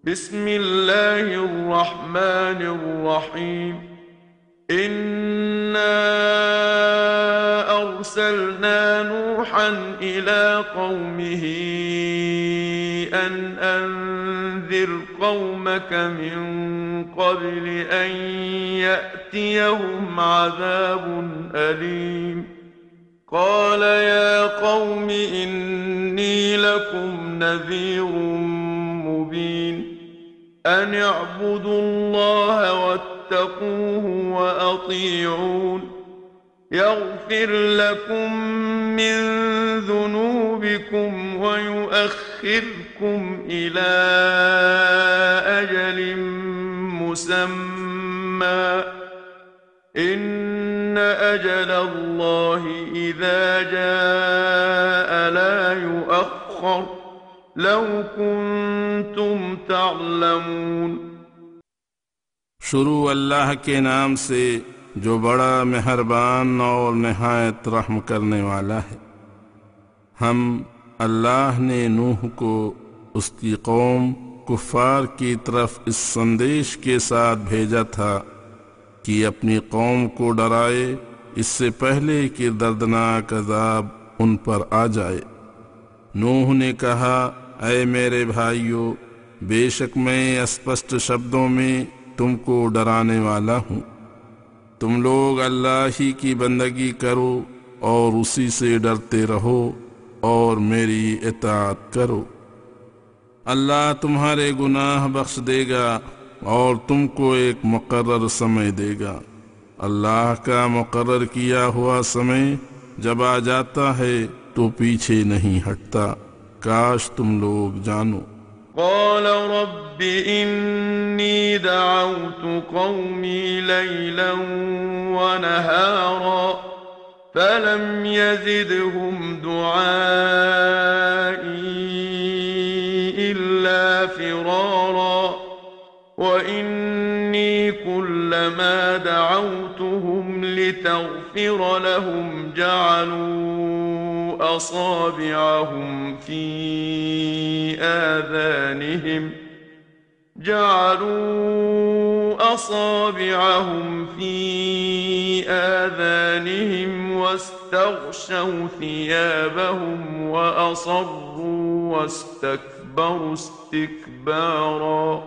بسم الله الرحمن الرحيم. إنا أرسلنا نوحا إلى قومه أن أنذر قومك من قبل أن يأتيهم عذاب أليم. قال يا قوم إني لكم نذير مبين. أن اعبدوا الله واتقوه وأطيعون. يغفر لكم من ذنوبكم ويؤخركم إلى أجل مسمى. إن أجل الله إذا جاء لا يؤخر. لو كنتم تعلمون. شروع اللہ کے نام سے جو بڑا مہربان اور نہایت رحم کرنے والا ہے۔ ہم اللہ نے نوح کو اس کی قوم کفار کی طرف اس سندیش کے ساتھ بھیجا تھا کہ اپنی قوم کو ڈرائے اس سے پہلے کہ دردناک عذاب ان پر آ جائے۔ نوح نے کہا، اے میرے بھائیو، بے شک میں اسپشٹ شبدوں میں تم کو ڈرانے والا ہوں۔ تم لوگ اللہ ہی کی بندگی کرو اور اسی سے ڈرتے رہو اور میری اطاعت کرو۔ اللہ تمہارے گناہ بخش دے گا اور تم کو ایک مقرر سمے دے گا۔ اللہ کا مقرر کیا ہوا سمے جب آ جاتا ہے تو پیچھے نہیں ہٹتا۔ کاش تم لوگ جانو۔ قال رب إني دعوت قومي ليلا ونهارا فلم يزدهم دعائي إلا فرارا. وإني كلما دعوتهم لتغفر لهم جعلوا أصابعهم في آذانهم واستغشوا ثيابهم وأصروا واستكبروا استكبارا.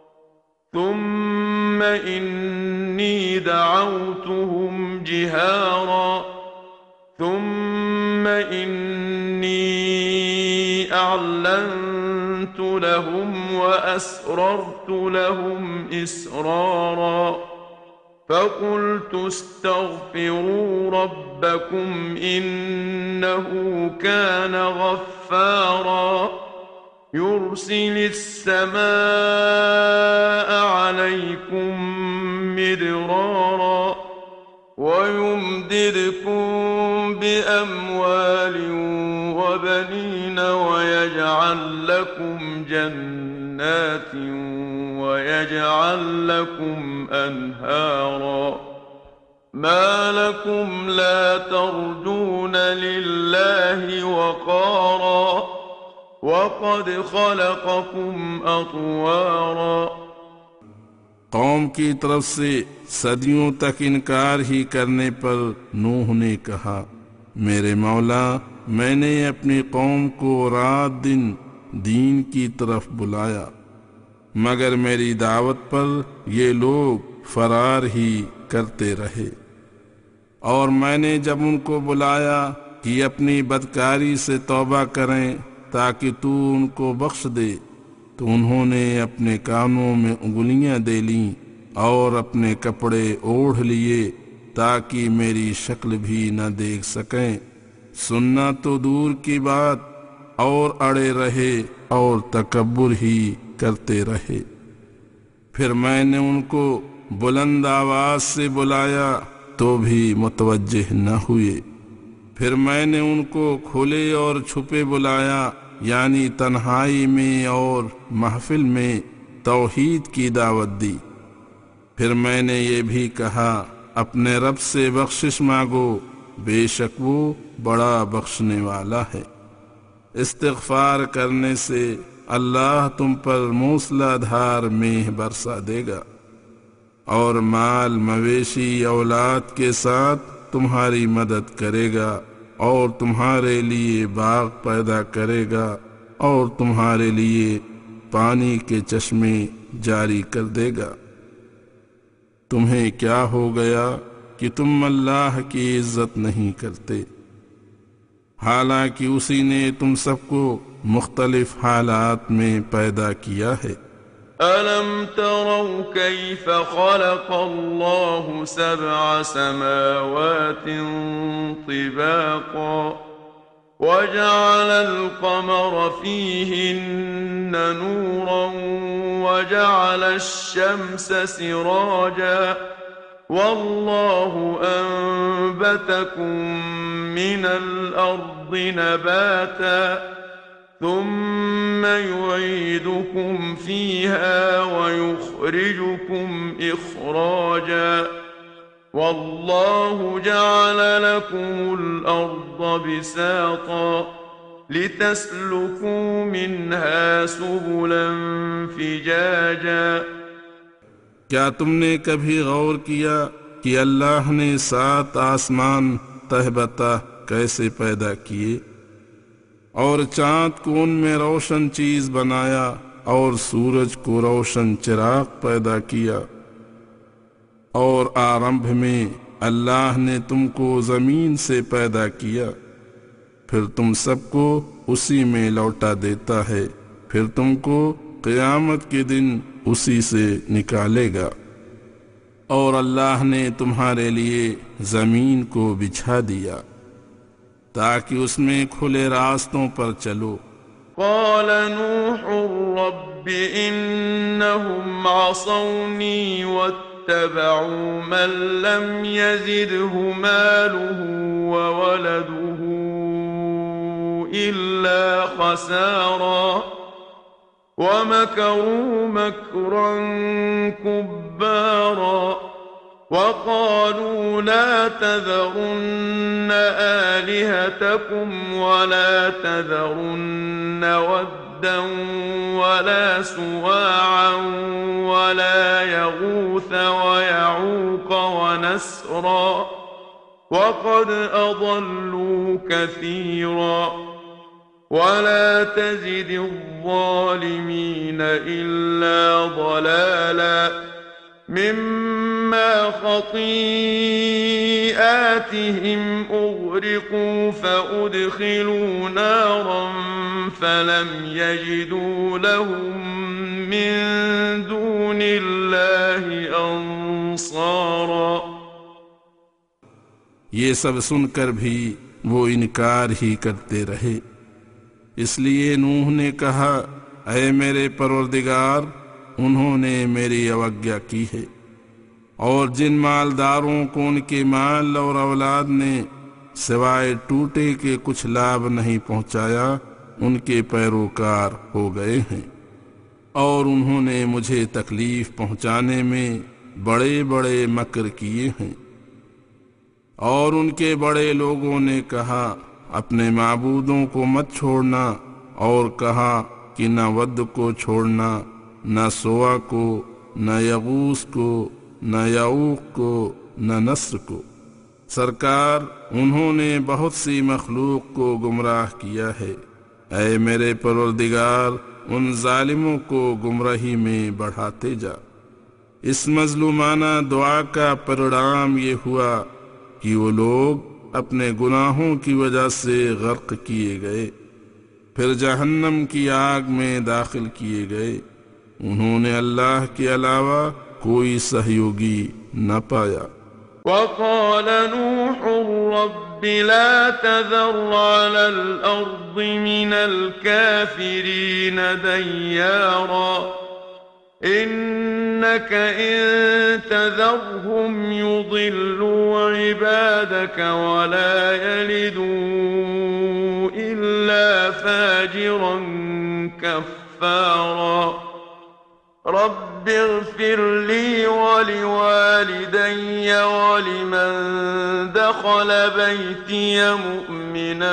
ثم إني دعوتهم جهارا ثم إني أعلنت لهم وأسررت لهم إسرارا. فقلت استغفروا ربكم إنه كان غفارا. يرسل السماء عليكم مدرارا ويمددكم بأموال وبنين ويجعل لكم جنات ويجعل لكم أنهارا. ما لكم لا ترجون لله وقارا وقد خلقكم أطوارا. قوم کی طرف سے صدیوں تک انکار ہی کرنے پر نوح نے کہا، میرے مولا، میں نے اپنی قوم کو رات دن دین کی طرف بلایا، مگر میری دعوت پر یہ لوگ فرار ہی کرتے رہے، اور میں نے جب ان کو بلایا کہ اپنی بدکاری سے توبہ کریں تاکہ تو ان کو بخش دے، تو انہوں نے اپنے کانوں میں انگلیاں دے لیں اور اپنے کپڑے اوڑھ لیے تاکہ میری شکل بھی نہ دیکھ سکیں۔ سننا تو دور کی بات، اور اڑے رہے اور تکبر ہی کرتے رہے۔ پھر میں نے ان کو بلند آواز سے بلایا تو بھی متوجہ نہ ہوئے۔ پھر میں نے ان کو کھلے اور چھپے بلایا، یعنی تنہائی میں اور محفل میں توحید کی دعوت دی۔ پھر میں نے یہ بھی کہا، اپنے رب سے بخشش مانگو، بے شک وہ بڑا بخشنے والا ہے۔ استغفار کرنے سے اللہ تم پر موسلا دھار میہ برسا دے گا، اور مال مویشی اولاد کے ساتھ تمہاری مدد کرے گا، اور تمہارے لیے باغ پیدا کرے گا، اور تمہارے لیے پانی کے چشمے جاری کر دے گا۔ تمہیں کیا ہو گیا کہ تم اللہ کی عزت نہیں کرتے، حالانکہ اسی نے تم سب کو مختلف حالات میں پیدا کیا ہے۔ أَلَمْ تَرَوْا كَيْفَ خَلَقَ اللَّهُ سَبْعَ سَمَاوَاتٍ طِبَاقًا وَجَعَلَ الْقَمَرَ فِيهِنَّ نُورًا وَجَعَلَ الشَّمْسَ سِرَاجًا وَاللَّهُ أَنبَتَكُم مِّنَ الْأَرْضِ نَبَاتًا ثم يعيدكم فيها ويخرجكم إخراجا والله جعل لكم الأرض بساطا لتسلكوا منها سبلا فجاجا۔ کیا تم نے کبھی غور کیا کہ اللہ نے 7 آسمان تہ بتہ کیسے پیدا کیے، اور چاند کو ان میں روشن چیز بنایا، اور سورج کو روشن چراغ پیدا کیا، اور آرمبھ میں اللہ نے تم کو زمین سے پیدا کیا، پھر تم سب کو اسی میں لوٹا دیتا ہے، پھر تم کو قیامت کے دن اسی سے نکالے گا۔ اور اللہ نے تمہارے لیے زمین کو بچھا دیا تاکہ اس میں کھلے راستوں پر چلو۔ قال نوح رب إنهم عصوني واتبعوا من لم يزده ماله وولده إلا خسارا ومكروا مكرا كبارا وقالوا لا تذرن آلهتكم ولا تذرن ودا ولا سواعا ولا يغوث ويعوق ونسرا وقد أضلوا كثيرا ولا تزد الظالمين إلا ضلالا مما خطيئاتهم أغرقوا فأدخلوا نارا فلم يجدوا لهم من دون الله أنصارا۔ یہ سب سن کر بھی وہ انکار ہی کرتے رہے، اس لیے نوح نے کہا، اے میرے پروردگار، انہوں نے میری اوگیا کی ہے، اور جن مالداروں کو ان کے مال اور اولاد نے سوائے ٹوٹے کے کچھ لابھ نہیں پہنچایا، ان کے پیروکار ہو گئے ہیں، اور انہوں نے مجھے تکلیف پہنچانے میں بڑے بڑے مکر کیے ہیں۔ اور ان کے بڑے لوگوں نے کہا، اپنے معبودوں کو مت چھوڑنا، اور کہا کہ نہ ود کو چھوڑنا، نہ سوا کو، نہ یغوث کو، نہ یعوق کو، نہ نصر کو۔ سرکار، انہوں نے بہت سی مخلوق کو گمراہ کیا ہے، اے میرے پروردگار، ان ظالموں کو گمراہی میں بڑھاتے جا۔ اس مظلومانہ دعا کا پرنام یہ ہوا کہ وہ لوگ اپنے گناہوں کی وجہ سے غرق کیے گئے، پھر جہنم کی آگ میں داخل کیے گئے۔ انہوں نے اللہ کے علاوہ کوئی سہیوگی نہ پایا۔ وقال نوح رب لا تذر على الأرض من الكافرين ديارا إنك إن تذرهم يضلوا عبادك ولا يلدوا إلا فاجرا كفارا رب اغفر لي ولوالدي ولمن دخل بيتي مؤمنا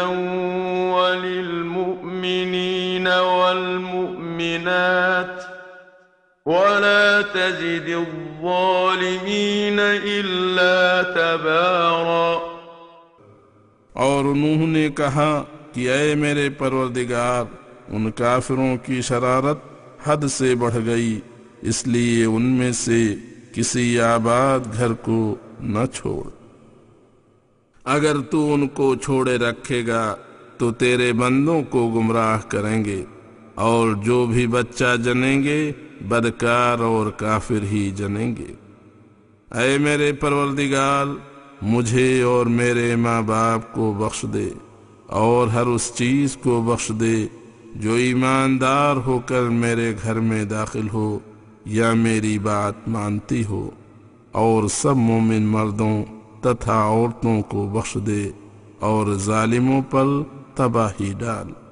وللمؤمنين والمؤمنات ولا تزد الظالمين إلا تبارا۔ اور انہوں نے کہا کہ اے میرے پروردگار، ان کافروں کی شرارت حد سے بڑھ گئی، اس لیے ان میں سے کسی آباد گھر کو نہ چھوڑ۔ اگر تو ان کو چھوڑے رکھے گا تو تیرے بندوں کو گمراہ کریں گے، اور جو بھی بچہ جنیں گے بدکار اور کافر ہی جنیں گے۔ اے میرے پروردگار، مجھے اور میرے ماں باپ کو بخش دے، اور ہر اس چیز کو بخش دے جو ایماندار ہو کر میرے گھر میں داخل ہو یا میری بات مانتی ہو، اور سب مومن مردوں تتھا عورتوں کو بخش دے، اور ظالموں پر تباہی ڈال۔